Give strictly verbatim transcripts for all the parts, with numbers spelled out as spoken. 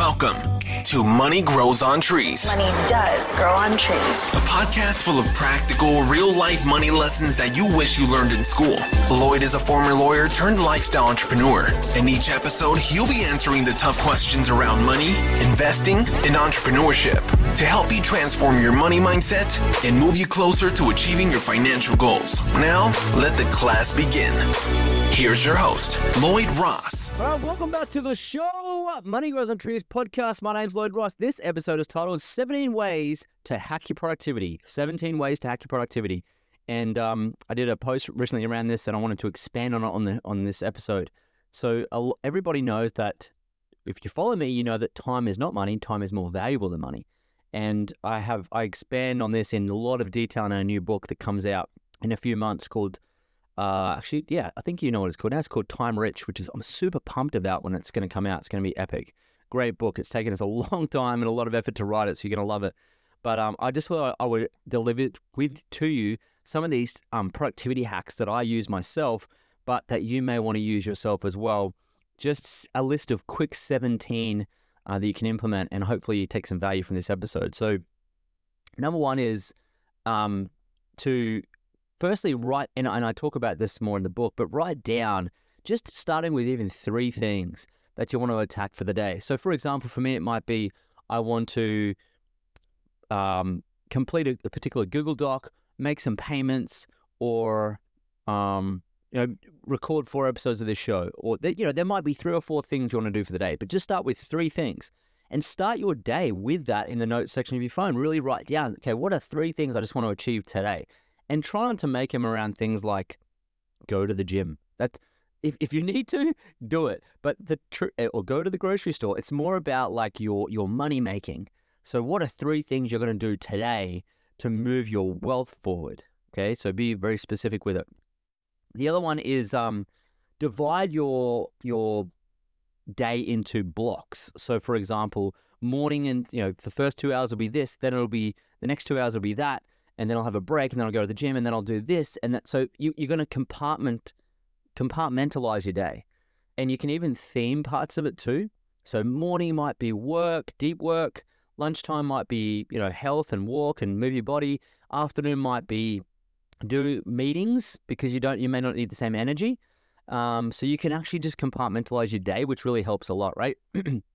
Welcome to Money Grows on Trees. Money does grow on trees. A podcast full of practical, real-life money lessons that you wish you learned in school. Lloyd is a former lawyer turned lifestyle entrepreneur. In each episode, he'll be answering the tough questions around money, investing, and entrepreneurship to help you transform your money mindset and move you closer to achieving your financial goals. Now, let the class begin. Here's your host, Lloyd Ross. All right, welcome back to the show, Money Grows on Trees podcast. My name's Lloyd Ross. This episode is titled seventeen Ways to Hack Your Productivity. seventeen Ways to Hack Your Productivity. And um, I did a post recently around this, and I wanted to expand on it on, the, on this episode. So uh, everybody knows that if you follow me, you know that time is not money. Time is more valuable than money. And I have I expand on this in a lot of detail in a new book that comes out in a few months called Uh, actually, yeah, I think you know what it's called now. It's called Time Rich, which is I'm super pumped about when it's going to come out. It's going to be epic. Great book. It's taken us a long time and a lot of effort to write it, so you're going to love it. But um, I just thought I would deliver with to you some of these um, productivity hacks that I use myself, but that you may want to use yourself as well. Just a list of quick seventeen uh, that you can implement, and hopefully you take some value from this episode. So number one is um, to... Firstly, write, and, and I talk about this more in the book, but write down, just starting with even three things that you want to attack for the day. So, for example, for me, it might be I want to um, complete a, a particular Google Doc, make some payments, or um, you know, record four episodes of this show. Or you know, there might be three or four things you want to do for the day, but just start with three things. And start your day with that in the notes section of your phone. Really write down, okay, what are three things I just want to achieve today? And try not to make them around things like go to the gym. That's if, if you need to, do it. But the tr- or go to the grocery store. It's more about like your your money making. So what are three things you're going to do today to move your wealth forward? Okay, so be very specific with it. The other one is um, divide your your day into blocks. So for example, morning and you know the first two hours will be this. Then it'll be the next two hours will be that. And then I'll have a break, and then I'll go to the gym, and then I'll do this, and that. So you, you're going to compartment, compartmentalize your day, and you can even theme parts of it too. So morning might be work, deep work. Lunchtime might be you know health and walk and move your body. Afternoon might be do meetings because you don't, you may not need the same energy. Um, so you can actually just compartmentalize your day, which really helps a lot, right?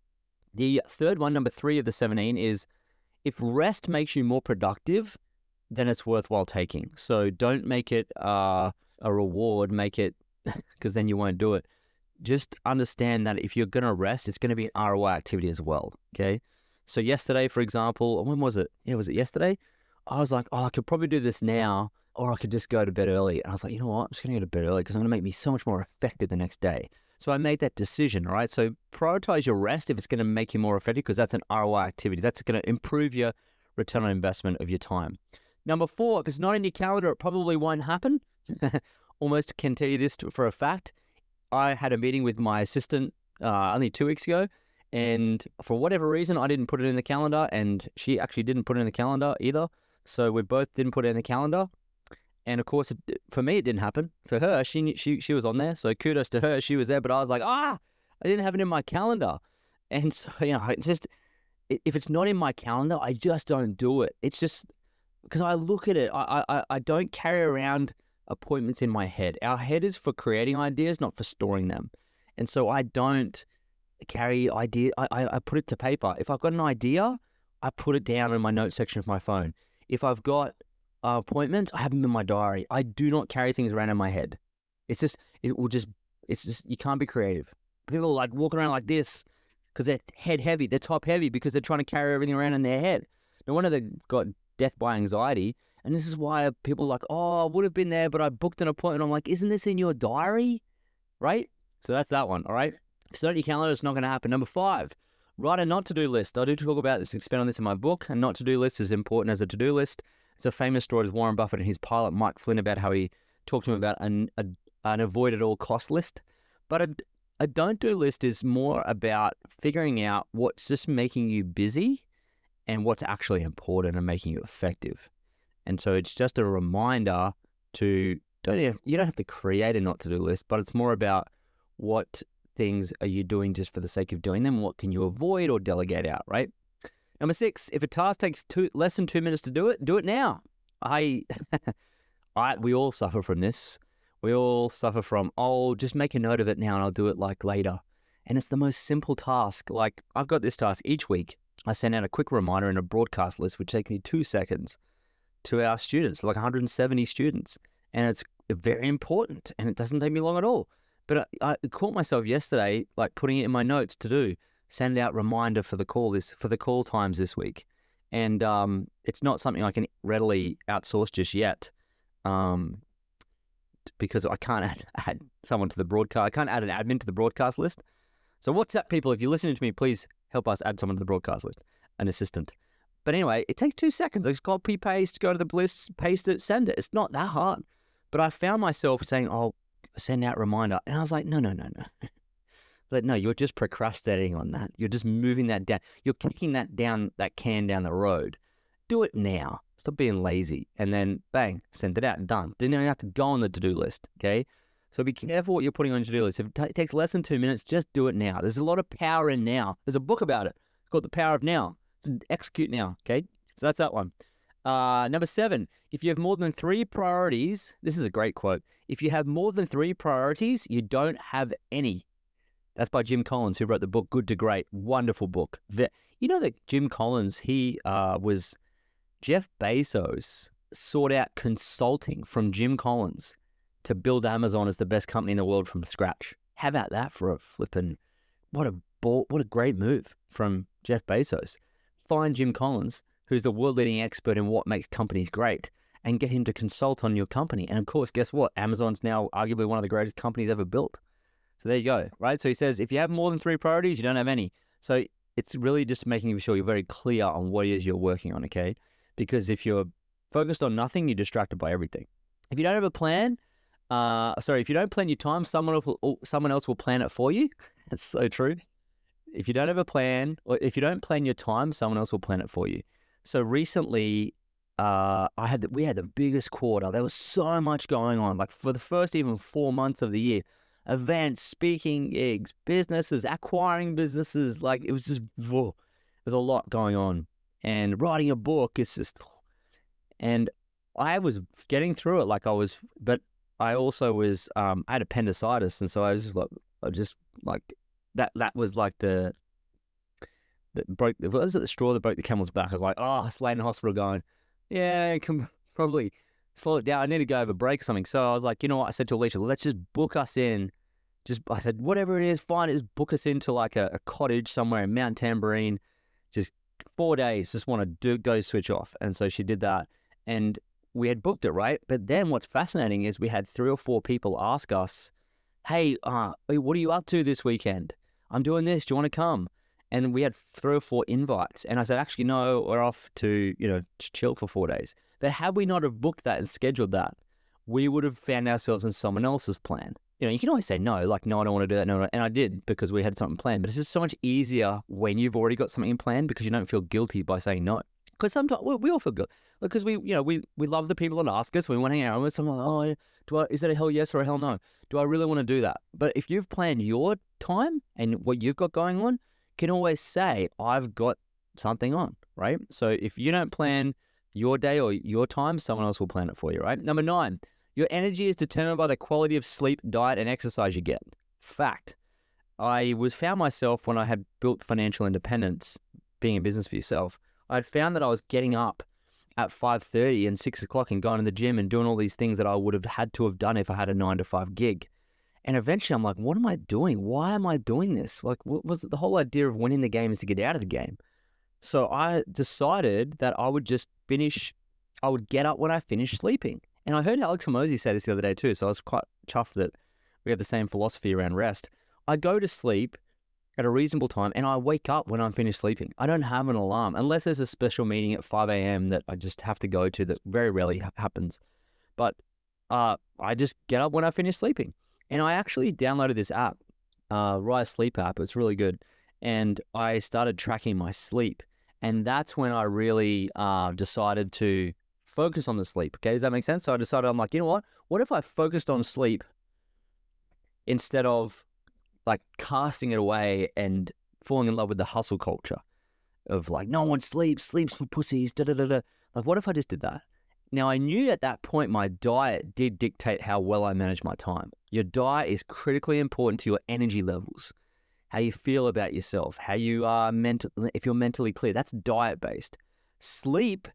The third one, number three of the seventeen, is if rest makes you more productive, then it's worthwhile taking. So don't make it uh, a reward, make it, because then you won't do it. Just understand that if you're going to rest, it's going to be an R O I activity as well, okay? So yesterday, for example, when was it? Yeah, was it yesterday? I was like, oh, I could probably do this now, or I could just go to bed early. And I was like, you know what? I'm just going to go to bed early because I'm going to make me so much more effective the next day. So I made that decision, all right? So prioritize your rest if it's going to make you more effective because that's an R O I activity. That's going to improve your return on investment of your time. Number four, if it's not in your calendar, it probably won't happen. Almost can tell you this for a fact. I had a meeting with my assistant uh, only two weeks ago, and for whatever reason, I didn't put it in the calendar, and she actually didn't put it in the calendar either. So we both didn't put it in the calendar. And of course, it, for me, it didn't happen. For her, she she she was on there, so kudos to her. She was there, but I was like, ah, I didn't have it in my calendar. And so, you know, it's just, if it's not in my calendar, I just don't do it. It's just, because I look at it, I, I I don't carry around appointments in my head. Our head is for creating ideas, not for storing them. And so I don't carry idea. I, I, I put it to paper. If I've got an idea, I put it down in my notes section of my phone. If I've got uh, appointments, I have them in my diary. I do not carry things around in my head. It's just, it will just, it's just, you can't be creative. People are like walking around like this because they're head heavy. They're top heavy because they're trying to carry everything around in their head. No wonder they've got death by anxiety. And this is why people are like, oh, I would have been there, but I booked an appointment. I'm like, isn't this in your diary? Right? So that's that one. All right. If it's not in your calendar, it's not going to happen. Number five, write a not to-do list. I do talk about this, expand on this in my book. A not to-do list is important as a to-do list. It's a famous story of Warren Buffett and his pilot, Mike Flynn, about how he talked to him about an, a, an avoid at all cost list. But a, a don't do list is more about figuring out what's just making you busy and what's actually important and making you effective. And so it's just a reminder to, don't you, you don't have to create a not to-do list, but it's more about what things are you doing just for the sake of doing them? What can you avoid or delegate out, right? Number six, if a task takes two, less than two minutes to do it, do it now. I, I, we all suffer from this. We all suffer from, oh, just make a note of it now and I'll do it like later. And it's the most simple task. Like I've got this task each week. I send out a quick reminder in a broadcast list, which takes me two seconds to our students, like one hundred seventy students. And it's very important and it doesn't take me long at all. But I, I caught myself yesterday, like putting it in my notes to do, send out reminder for the call this, for the call times this week. And um, it's not something I can readily outsource just yet. Um, because I can't add, add someone to the broadcast. I can't add an admin to the broadcast list. So WhatsApp people, if you're listening to me, please help us add someone to the broadcast list, an assistant. But anyway, it takes two seconds. I just copy, paste, go to the list, paste it, send it. It's not that hard. But I found myself saying, oh, send out reminder. And I was like, no, no, no, no. But no, you're just procrastinating on that. You're just moving that down. You're kicking that down, that can down the road. Do it now. Stop being lazy. And then bang, send it out and done. Didn't even have to go on the to-do list, okay? So be careful what you're putting on your to-do list. If it t- takes less than two minutes, just do it now. There's a lot of power in now. There's a book about it. It's called The Power of Now. So execute now, okay? So that's that one. Uh, number seven, if you have more than three priorities, this is a great quote. If you have more than three priorities, you don't have any. That's by Jim Collins, who wrote the book Good to Great. Wonderful book. You know that Jim Collins, he uh, was... Jeff Bezos sought out consulting from Jim Collins to build Amazon as the best company in the world from scratch. How about that for a flippin', what a ball, what a great move from Jeff Bezos. Find Jim Collins, who's the world-leading expert in what makes companies great, and get him to consult on your company. And of course, guess what? Amazon's now arguably one of the greatest companies ever built. So there you go, right? So he says, if you have more than three priorities, you don't have any. So it's really just making sure you're very clear on what it is you're working on, okay? Because if you're focused on nothing, you're distracted by everything. If you don't have a plan, uh, sorry, if you don't plan your time, someone else will, someone else will plan it for you. That's so true. If you don't have a plan, or if you don't plan your time, someone else will plan it for you. So recently, uh, I had the, we had the biggest quarter. There was so much going on. Like for the first even four months of the year, events, speaking gigs, businesses, acquiring businesses. Like it was just, whoa, there's a lot going on. And writing a book is just, and I was getting through it like I was, but I also was, um, I had appendicitis. And so I was just like, I just like, that, that was like the, that broke, was it the straw that broke the camel's back? I was like, oh, I was laying in the hospital going, yeah, I can probably slow it down. I need to go have a break or something. So I was like, you know what? I said to Alicia, let's just book us in. Just, I said, whatever it is, fine. Just book us into like a, a cottage somewhere in Mount Tambourine. Just four days, just want to do go switch off. And so she did that. And we had booked it, right? But then what's fascinating is we had three or four people ask us, hey, uh, what are you up to this weekend? I'm doing this. Do you want to come? And we had three or four invites. And I said, actually, no, we're off to, you know, to chill for four days. But had we not have booked that and scheduled that, we would have found ourselves in someone else's plan. You know, you can always say no, like, no, I don't want to do that. No, no. And I did because we had something planned. But it's just so much easier when you've already got something planned because you don't feel guilty by saying no. Because sometimes we, we all feel good. Because we, you know, we, we love the people that ask us. We want to hang out with someone like, oh, do I, is that a hell yes or a hell no? Do I really want to do that? But if you've planned your time and what you've got going on, you can always say, I've got something on, right? So if you don't plan your day or your time, someone else will plan it for you, right? Number nine. Your energy is determined by the quality of sleep, diet, and exercise you get. Fact. I was found myself when I had built financial independence, being in business for yourself, I had found that I was getting up at five thirty and six o'clock and going to the gym and doing all these things that I would have had to have done if I had a nine to five gig. And eventually I'm like, what am I doing? Why am I doing this? Like, what was it? The whole idea of winning the game is to get out of the game. So I decided that I would just finish, I would get up when I finished sleeping. And I heard Alex Hormozi say this the other day too, so I was quite chuffed that we have the same philosophy around rest. I go to sleep at a reasonable time and I wake up when I'm finished sleeping. I don't have an alarm unless there's a special meeting at five a.m. that I just have to go to that very rarely ha- happens. But uh, I just get up when I finish sleeping. And I actually downloaded this app, uh, Rise Sleep app. It's really good. And I started tracking my sleep. And that's when I really uh, decided to focus on the sleep. Okay, does that make sense? So I decided, I'm like, you know what? What if I focused on sleep instead of like casting it away and falling in love with the hustle culture of like, no one sleeps, sleeps for pussies, da da da da. Like, what if I just did that? Now, I knew at that point my diet did dictate how well I manage my time. Your diet is critically important to your energy levels, how you feel about yourself, how you are mental, if you're mentally clear. That's diet-based. Sleep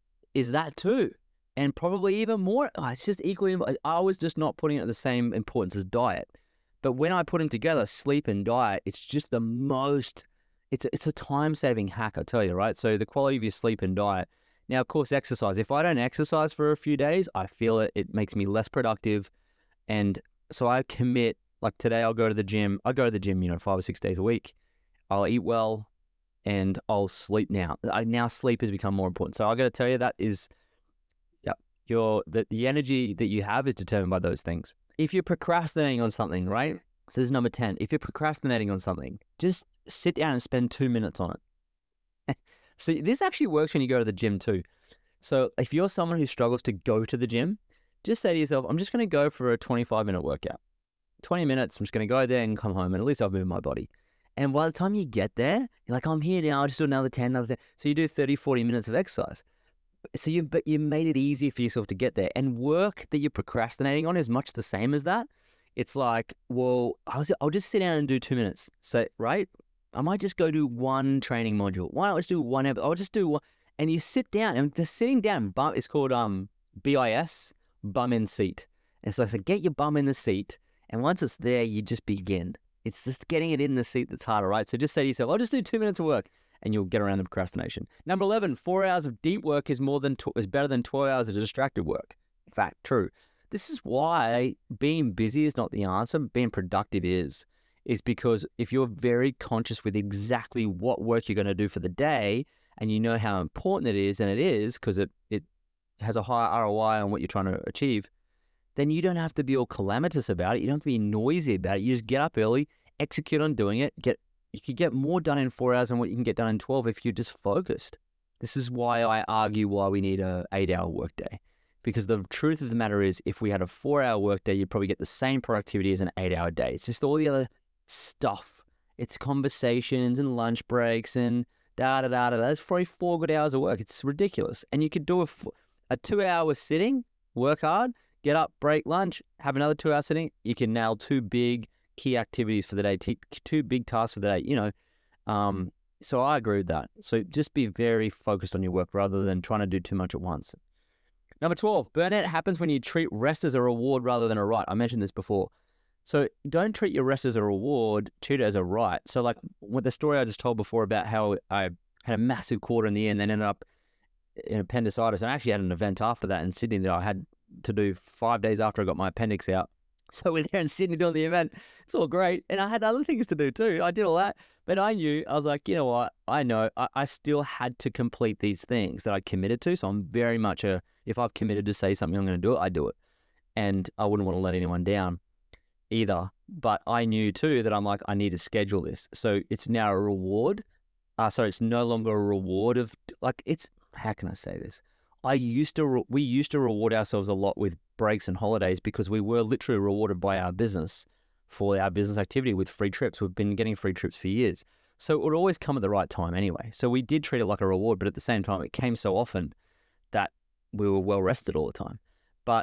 is that too, and probably even more. Oh, it's just equally, I was just not putting it the same importance as diet. But when I put them together, sleep and diet, it's just the most, it's a, it's a time-saving hack, I tell you, right? So the quality of your sleep and diet. Now, of course, exercise. If I don't exercise for a few days, I feel it. It makes me less productive. And so I commit, like today I'll go to the gym. I go to the gym, you know, five or six days a week. I'll eat well and I'll sleep now. I, now sleep has become more important. So I got to tell you that is, yeah, your the, the energy that you have is determined by those things. If you're procrastinating on something, right? So this is number ten. If you're procrastinating on something, just sit down and spend two minutes on it. So this actually works when you go to the gym too. So if you're someone who struggles to go to the gym, just say to yourself, I'm just going to go for a twenty-five minute workout. twenty minutes, I'm just going to go there and come home, and at least I've moved my body. And by the time you get there, you're like, I'm here now, I'll just do another ten, another ten. So you do thirty, forty minutes of exercise. So you but you made it easy for yourself to get there. And work that you're procrastinating on is much the same as that. It's like, well, I'll, I'll just sit down and do two minutes. So, right? I might just go do one training module. Why not just do one? I'll just do one. And you sit down, and the sitting down bum is called um B I S, bum in seat. And so I said, get your bum in the seat. And once it's there, you just begin. It's just getting it in the seat that's harder, right? So just say to yourself, I'll just do two minutes of work, and you'll get around the procrastination. Number eleven, four hours of deep work is more than tw- is better than twelve hours of distracted work. In fact, true. This is why being busy is not the answer. Being productive is. Is because if you're very conscious with exactly what work you're going to do for the day, and you know how important it is, and it is because it, it has a high R O I on what you're trying to achieve, then you don't have to be all calamitous about it. You don't have to be noisy about it. You just get up early, execute on doing it. Get You can get more done in four hours than what you can get done in twelve if you're just focused. This is why I argue why we need a eight-hour workday. Because the truth of the matter is, if we had a four-hour workday, you'd probably get the same productivity as an eight-hour day. It's just all the other stuff. It's conversations and lunch breaks and da da da da. That's probably four good hours of work. It's ridiculous. And you could do a, a two-hour sitting, work hard, get up, break lunch, have another two-hour sitting. You can nail two big key activities for the day, t- two big tasks for the day. You know, um, so I agree with that. So just be very focused on your work rather than trying to do too much at once. Number twelve, burnout happens when you treat rest as a reward rather than a right. I mentioned this before. So don't treat your rest as a reward, treat it as a right. So like with the story I just told before about how I had a massive quarter in the end and ended up in appendicitis. And I actually had an event after that in Sydney that I had to do five days after I got my appendix out. So we're there in Sydney doing the event. It's all great. And I had other things to do too. I did all that. But I knew, I was like, you know what? I know I, I still had to complete these things that I committed to. So I'm very much a, if I've committed to say something, I'm going to do it, I do it. And I wouldn't want to let anyone down either. But I knew too that I'm like, I need to schedule this. So it's now a reward. Uh, so it's no longer a reward of like, it's, how can I say this? I used to, re- we used to reward ourselves a lot with breaks and holidays because we were literally rewarded by our business for our business activity with free trips. We've been getting free trips for years. So it would always come at the right time anyway. So we did treat it like a reward, but at the same time, it came so often that we were well rested all the time. But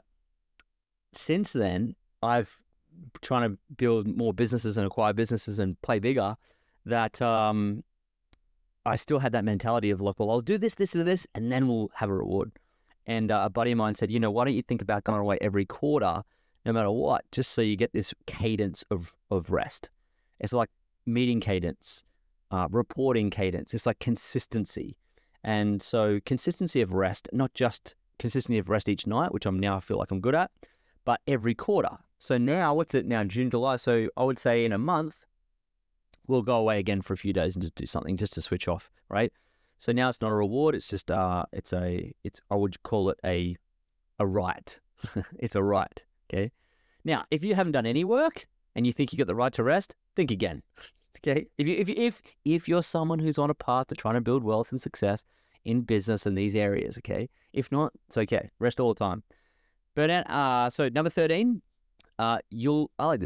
since then, I've trying to build more businesses and acquire businesses and play bigger, that um, I still had that mentality of like, well, I'll do this, this, and this, and then we'll have a reward. And uh, a buddy of mine said, you know, why don't you think about going away every quarter, no matter what, just so you get this cadence of, of rest. It's like meeting cadence, uh, reporting cadence. It's like consistency. And so consistency of rest, not just consistency of rest each night, which I'm now I feel like I'm good at, but every quarter. So now, what's it now, June, July? So I would say in a month, we'll go away again for a few days and just do something just to switch off, right? So now it's not a reward. It's just, uh, it's a, it's, I would call it a, a right. It's a right. Okay. Now, if you haven't done any work and you think you got the right to rest, think again. Okay. If you, if you, if, if you're someone who's on a path to trying to build wealth and success in business in these areas, okay. If not, it's okay. Rest all the time. Burnout. Uh, so number thirteen, uh, you'll, I like this one.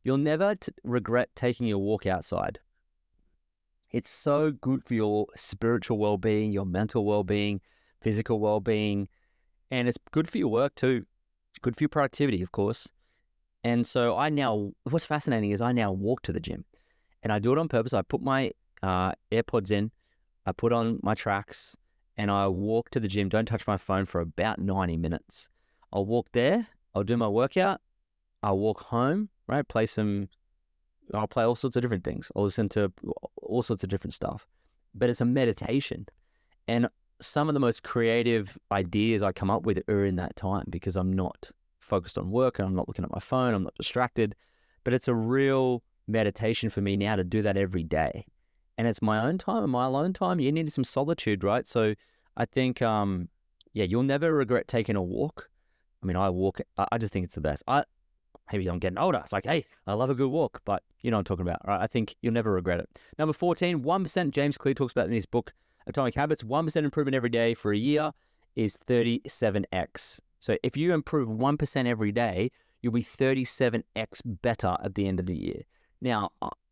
You'll never t- regret taking a walk outside. It's so good for your spiritual well-being, your mental well-being, physical well-being, and it's good for your work too. Good for your productivity, of course. And so I now, what's fascinating is I now walk to the gym, and I do it on purpose. I put my uh, AirPods in, I put on my tracks, and I walk to the gym. Don't touch my phone for about ninety minutes. I'll walk there, I'll do my workout, I'll walk home, right? Play some, I'll play all sorts of different things. I'll listen to all sorts of different stuff. But it's a meditation. And some of the most creative ideas I come up with are in that time because I'm not focused on work and I'm not looking at my phone, I'm not distracted. But it's a real meditation for me now to do that every day. And it's my own time and my alone time. You need some solitude, right? So I think, um, yeah, you'll never regret taking a walk. I mean, I walk, I, I just think it's the best. I Maybe I'm getting older. It's like, hey, I love a good walk, but you know what I'm talking about, right? I think you'll never regret it. Number fourteen, one percent, James Clear talks about in his book, Atomic Habits, one percent improvement every day for a year is thirty-seven x. So if you improve one percent every day, you'll be thirty-seven x better at the end of the year. Now,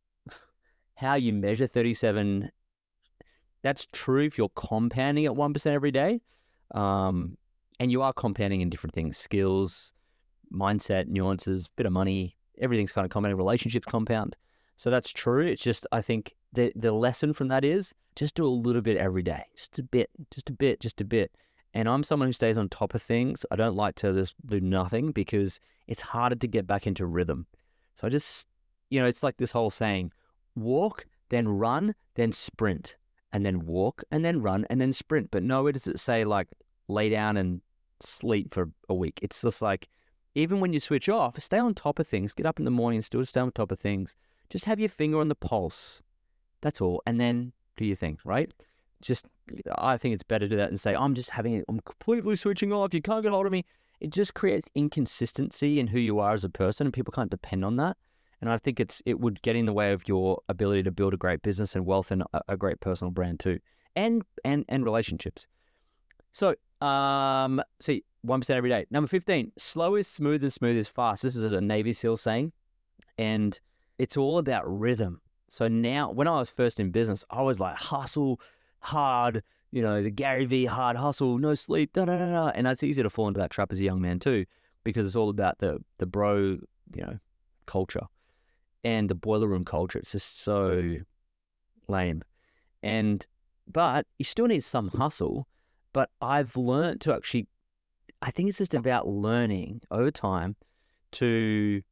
how you measure thirty-seven, that's true if you're compounding at one percent every day. Um, and you are compounding in different things, skills, mindset, nuances, bit of money, everything's kind of compounding, relationships compound. So that's true. It's just, I think the the lesson from that is just do a little bit every day, just a bit, just a bit, just a bit. And I'm someone who stays on top of things. I don't like to just do nothing because it's harder to get back into rhythm. So I just, you know, it's like this whole saying, walk, then run, then sprint, and then walk, and then run, and then sprint. But nowhere does it say like lay down and sleep for a week. It's just like, even when you switch off, stay on top of things. Get up in the morning and still stay on top of things. Just have your finger on the pulse. That's all. And then do your thing, right? Just, I think it's better to do that and say, I'm just having it, I'm completely switching off. You can't get hold of me. It just creates inconsistency in who you are as a person, and people can't depend on that. And I think it's it would get in the way of your ability to build a great business and wealth and a, a great personal brand too, and and and relationships. So, um, see, one percent every day. Number fifteen, slow is smooth and smooth is fast. This is a Navy SEAL saying, and it's all about rhythm. So now, when I was first in business, I was like hustle hard, you know, the Gary V hard hustle, no sleep, da da da da. And it's easy to fall into that trap as a young man too, because it's all about the the bro, you know, culture and the boiler room culture. It's just so lame. And but you still need some hustle. But I've learned to actually, I think it's just about learning over time to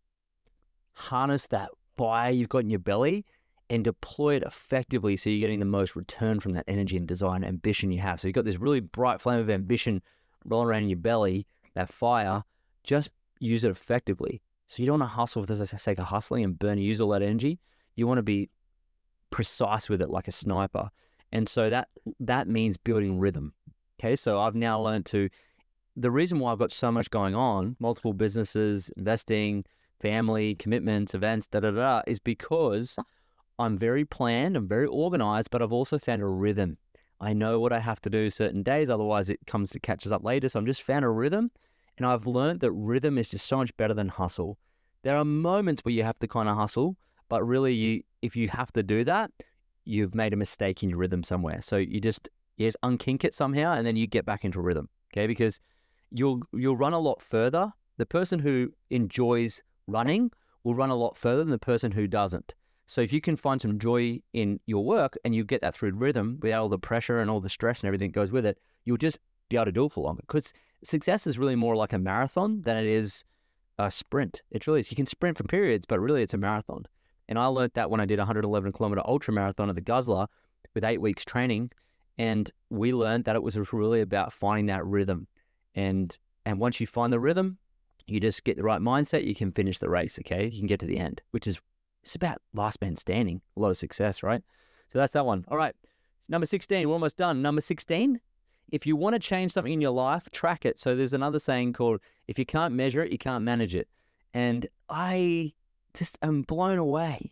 harness that fire you've got in your belly and deploy it effectively so you're getting the most return from that energy and desire and ambition you have. So you've got this really bright flame of ambition rolling around in your belly, that fire, just use it effectively. So you don't want to hustle for the sake of hustling and burn, use all that energy. You want to be precise with it like a sniper. And so that that means building rhythm. Okay, so I've now learned to, the reason why I've got so much going on, multiple businesses, investing, family, commitments, events, da da da, is because I'm very planned, I'm very organized, but I've also found a rhythm. I know what I have to do certain days, otherwise it comes to catches up later. So I'm just found a rhythm, and I've learned that rhythm is just so much better than hustle. There are moments where you have to kind of hustle, but really, you if you have to do that, you've made a mistake in your rhythm somewhere. So you just you just unkink it somehow, and then you get back into rhythm. Okay, because you'll you'll run a lot further. The person who enjoys running will run a lot further than the person who doesn't. So if you can find some joy in your work and you get that through rhythm without all the pressure and all the stress and everything that goes with it, you'll just be able to do it for longer. Because success is really more like a marathon than it is a sprint. It really is. You can sprint for periods, but really it's a marathon. And I learned that when I did a one hundred eleven kilometer ultra marathon at the Guzzler with eight weeks training. And we learned that it was really about finding that rhythm. And and once you find the rhythm, you just get the right mindset, you can finish the race, okay? You can get to the end, which is, it's about last man standing, a lot of success, right? So that's that one. All right, number sixteen, we're almost done. Number sixteen, if you want to change something in your life, track it. So there's another saying called, if you can't measure it, you can't manage it. And I just am blown away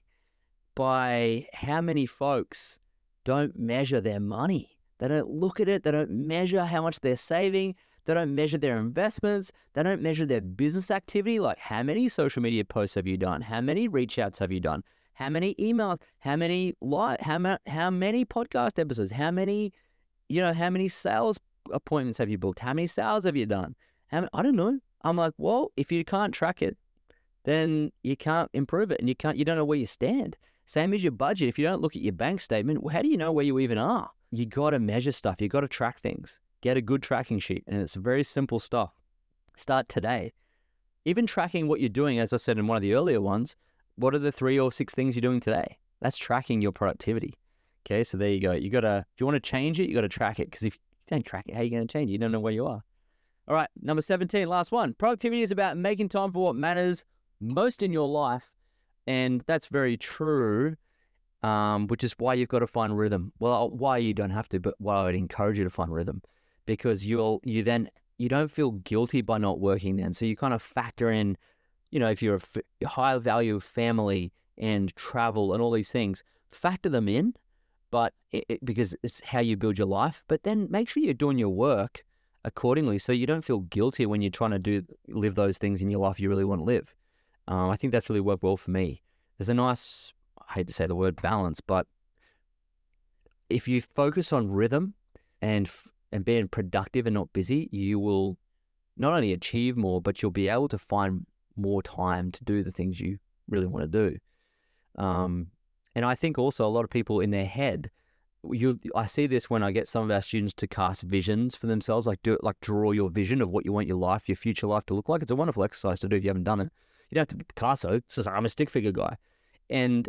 by how many folks don't measure their money. They don't look at it. They don't measure how much they're saving. They don't measure their investments. They don't measure their business activity, like how many social media posts have you done? How many reach outs have you done? How many emails? How many live? How, ma- how many podcast episodes? How many, you know, how many sales appointments have you booked? How many sales have you done? How many, I don't know. I'm like, well, if you can't track it, then you can't improve it, and you can't. You don't know where you stand. Same as your budget. If you don't look at your bank statement, how do you know where you even are? You got to measure stuff. You got to track things. Get a good tracking sheet, and it's very simple stuff. Start today. Even tracking what you're doing, as I said in one of the earlier ones, what are the three or six things you're doing today? That's tracking your productivity. Okay, so there you go. You got to, if you want to change it, you got to track it, because if you don't track it, how are you going to change it? You don't know where you are. All right, number seventeen, last one. Productivity is about making time for what matters most in your life, and that's very true, um, which is why you've got to find rhythm. Well, why you don't have to, but why I would encourage you to find rhythm, because you'll you then you don't feel guilty by not working then. So you kind of factor in, you know, if you're a f- high value family and travel and all these things, factor them in, but it, it, because it's how you build your life. But then make sure you're doing your work accordingly, so you don't feel guilty when you're trying to do live those things in your life you really want to live. Um, I think that's really worked well for me. There's a nice, I hate to say the word balance, but if you focus on rhythm and and being productive and not busy, you will not only achieve more, but you'll be able to find more time to do the things you really want to do. Um, and I think also a lot of people in their head, you I see this when I get some of our students to cast visions for themselves, like do it, like draw your vision of what you want your life, your future life to look like. It's a wonderful exercise to do if you haven't done it. You don't have to be Picasso. It's just like, I'm a stick figure guy. And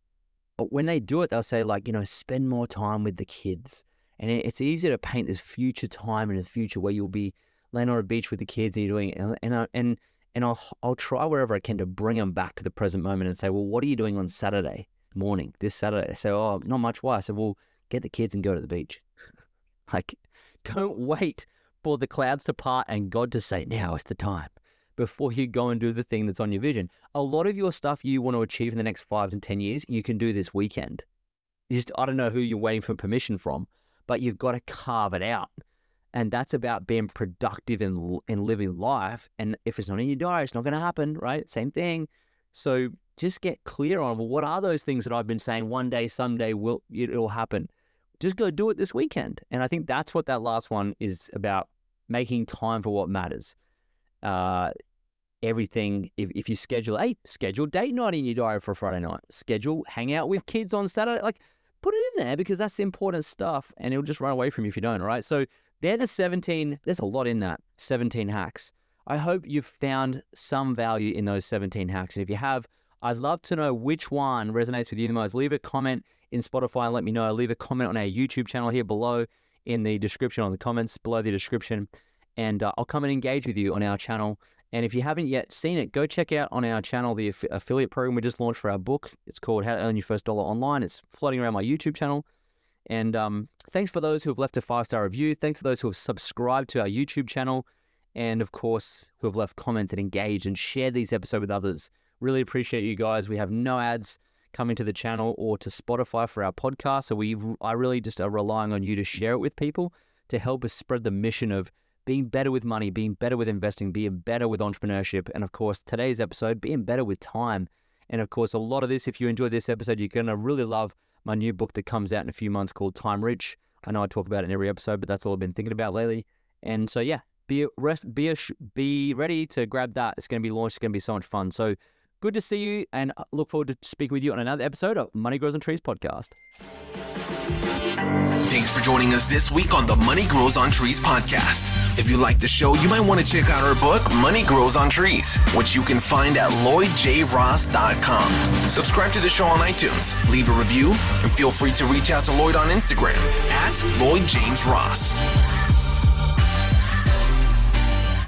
but when they do it, they'll say, like, you know, spend more time with the kids. And it's easier to paint this future time in the future where you'll be laying on a beach with the kids and you're doing it. And, and, I, and, and I'll, I'll try wherever I can to bring them back to the present moment and say, well, what are you doing on Saturday morning, this Saturday? They say, oh, not much. Why? I said, well, get the kids and go to the beach. Like, don't wait for the clouds to part and God to say, now is the time, before you go and do the thing that's on your vision. A lot of your stuff you want to achieve in the next five to ten years, you can do this weekend. You just, I don't know who you're waiting for permission from, but you've got to carve it out. And that's about being productive and, and living life. And if it's not in your diary, it's not going to happen, right? Same thing. So just get clear on, well, what are those things that I've been saying one day, someday will it'll happen. Just go do it this weekend. And I think that's what that last one is about, making time for what matters. Uh, everything, if, if you schedule, hey, schedule date night in your diary for Friday night. Schedule hang out with kids on Saturday. Like, put it in there, because that's important stuff, and it'll just run away from you if you don't, all right? So they're the seventeen, there's a lot in that, seventeen hacks. I hope you've found some value in those seventeen hacks. And if you have, I'd love to know which one resonates with you the most. Leave a comment in Spotify and let me know. Leave a comment on our YouTube channel here below in the description, on the comments below the description. And uh, I'll come and engage with you on our channel. And if you haven't yet seen it, go check out on our channel the aff- affiliate program we just launched for our book. It's called How to Earn Your First Dollar Online. It's floating around my YouTube channel. And um, thanks for those who have left a five-star review. Thanks for those who have subscribed to our YouTube channel. And of course, who have left comments and engaged and shared these episodes with others. Really appreciate you guys. We have no ads coming to the channel or to Spotify for our podcast. So we, I really just are relying on you to share it with people to help us spread the mission of being better with money, being better with investing, being better with entrepreneurship. And of course, today's episode, being better with time. And of course, a lot of this, if you enjoyed this episode, you're going to really love my new book that comes out in a few months called Time Rich. I know I talk about it in every episode, but that's all I've been thinking about lately. And so, yeah, be rest, be a, be ready to grab that. It's going to be launched. It's going to be so much fun. So good to see you, and look forward to speaking with you on another episode of Money Grows on Trees podcast. Thanks for joining us this week on the Money Grows on Trees podcast. If you like the show, you might want to check out our book, Money Grows on Trees, which you can find at lloyd j ross dot com. Subscribe to the show on iTunes, leave a review, and feel free to reach out to Lloyd on Instagram at Lloyd James Ross.